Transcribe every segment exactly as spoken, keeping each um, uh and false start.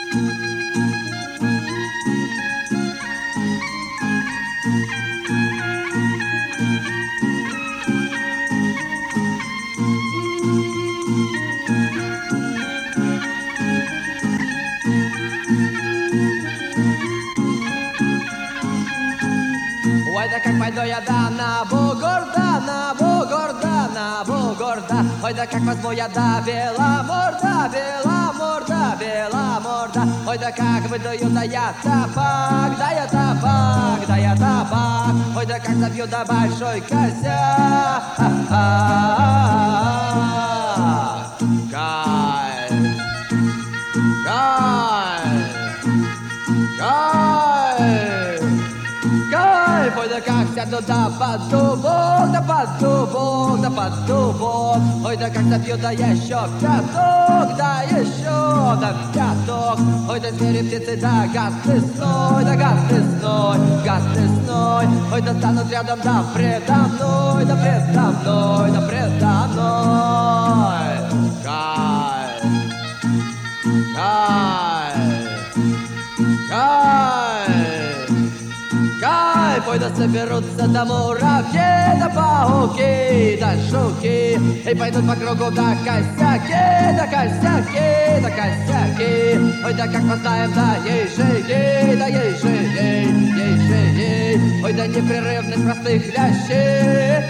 Ой, да как пойду я да на бугорда, на бугорда, на бугорда. Ой, да как возьму я да бела морда, бела морда, бела морда. Ой, да как выдаю да я табак, да я табак, да я табак. Ой, да как забью да большой косяк. Кайф, кайф, кайф. Кайф, ой, да как сяду да под дубок, да под дубок, да под дубок. Ой, да как забью да еще пяток, да еще да пяток. Ой, да звери птицы, да гадный сной, да гадный сной, гадный сной. Ой, да станут рядом, да предо мной, да предо мной, да предо мной. Кайф, кайф, кайф. Кайф, ой, да соберутся да муравьи, да пауки, да жуки. И пойдут по кругу да косяки, да косяки, да косяки. Ой, да как познаем, да ежи, да ежи, ежи. Ой, да непрерывность простых вещей.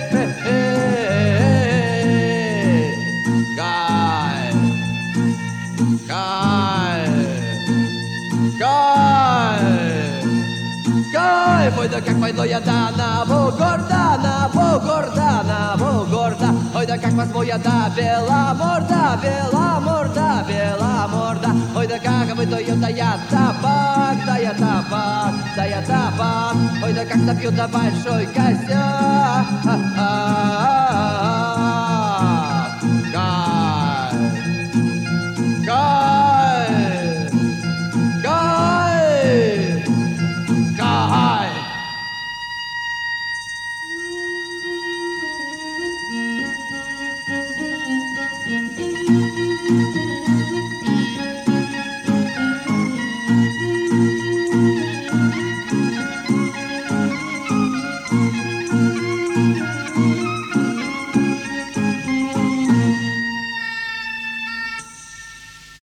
Кайф, кайф, кайф. Кайф, ой, да как пойду я да на бугорда, на бугорда, на бугорда. Ой, да как возьму я да бела морда, бела морда, бела морда. Ой, да как выдаю да я табак, да я табак, да я табак. Ой, да как забью да большой косяк. Кайф, кайф, кайф, кайф. Thank you.